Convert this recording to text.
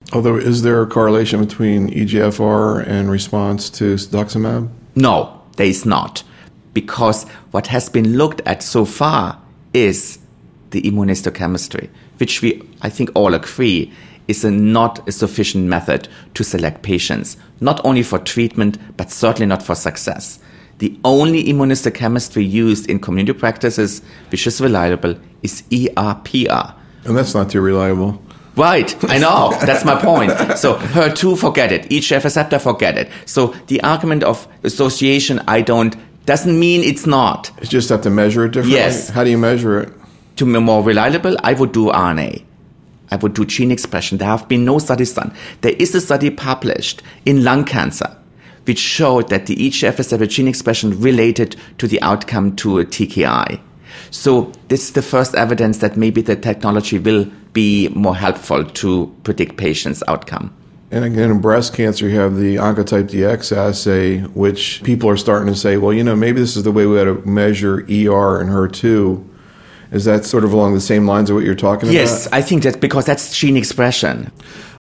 Although, is there a correlation between EGFR and response to cetuximab? No, there is not. Because what has been looked at so far is the immunohistochemistry, which I think all agree, is not a sufficient method to select patients, not only for treatment, but certainly not for success. The only immunohistochemistry used in community practices, which is reliable, is ER-PR. And that's not too reliable. Right, I know, that's my point. So HER2, forget it. EGF receptor, forget it. So the argument of association, doesn't mean it's not. You just have to measure it differently? Yes. How do you measure it? To be more reliable, I would do RNA. I would do gene expression. There have been no studies done. There is a study published in lung cancer which showed that the EGF receptor gene expression related to the outcome to a TKI. So this is the first evidence that maybe the technology will be more helpful to predict patients' outcome. And again, in breast cancer, you have the Oncotype DX assay, which people are starting to say, well, maybe this is the way we ought to measure ER and HER2. Is that sort of along the same lines of what you're talking about? Yes, I think that's because that's gene expression.